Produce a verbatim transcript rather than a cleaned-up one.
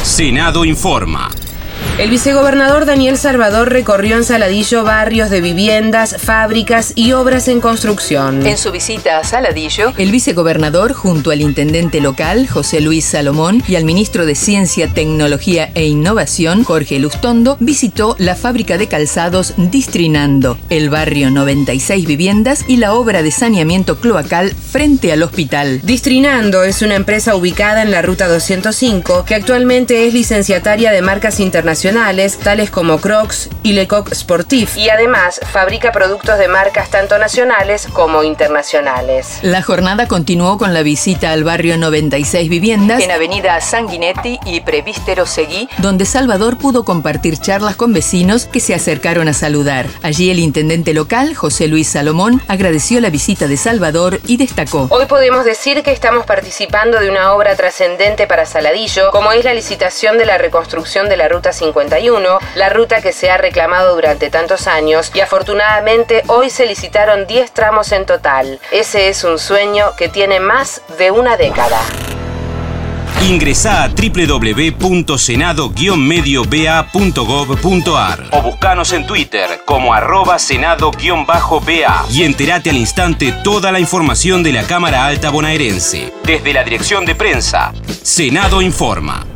Senado informa. El vicegobernador Daniel Salvador recorrió en Saladillo barrios de viviendas, fábricas y obras en construcción. En su visita a Saladillo, el vicegobernador, junto al intendente local, José Luis Salomón, y al ministro de Ciencia, Tecnología e Innovación, Jorge Lustondo, visitó la fábrica de calzados Distrinando, el barrio noventa y seis Viviendas y la obra de saneamiento cloacal frente al hospital. Distrinando es una empresa ubicada en la ruta doscientos cinco que actualmente es licenciataria de marcas internacionales tales como Crocs y Lecoq Sportif, y además fabrica productos de marcas tanto nacionales como internacionales. La jornada continuó con la visita al barrio noventa y seis Viviendas en Avenida Sanguinetti y Prevístero Seguí, donde Salvador pudo compartir charlas con vecinos que se acercaron a saludar. Allí el intendente local, José Luis Salomón, agradeció la visita de Salvador y destacó: hoy podemos decir que estamos participando de una obra trascendente para Saladillo, como es la licitación de la reconstrucción de la ruta cincuenta y uno, la ruta que se ha reclamado durante tantos años, y afortunadamente hoy se licitaron diez tramos en total. Ese es un sueño que tiene más de una década. Ingresá a doble u doble u doble u punto senado guion medio b a punto gov punto a r o buscanos en Twitter como arroba senado guion bajo b a y entérate al instante toda la información de la Cámara Alta bonaerense. Desde la dirección de prensa, Senado informa.